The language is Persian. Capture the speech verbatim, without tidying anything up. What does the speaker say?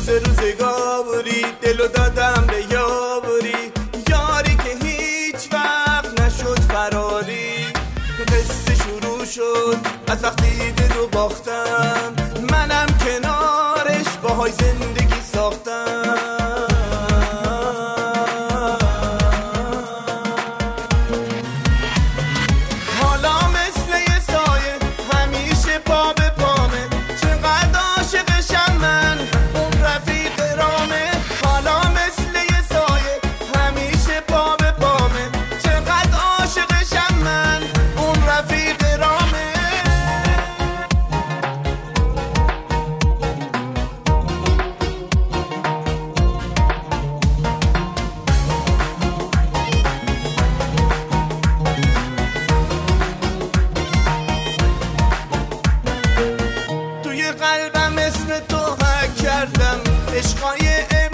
روز روزگاری دلو دادم به یاری، یاری که هیچ وقت نشد فراری. قصه شروع شد از وقتی دلو باختم، منم کنارش باهای زندگی ساختم. حالا مثل یه سایه همیشه پا به پامه، چقدر عاشقشم من اون رفیق رامه. حالا مثل یه سایه همیشه پا به پامه، چقدر عاشقشم من اون رفیق رامه. توی قلبم اسم تو حک کردم، عشقای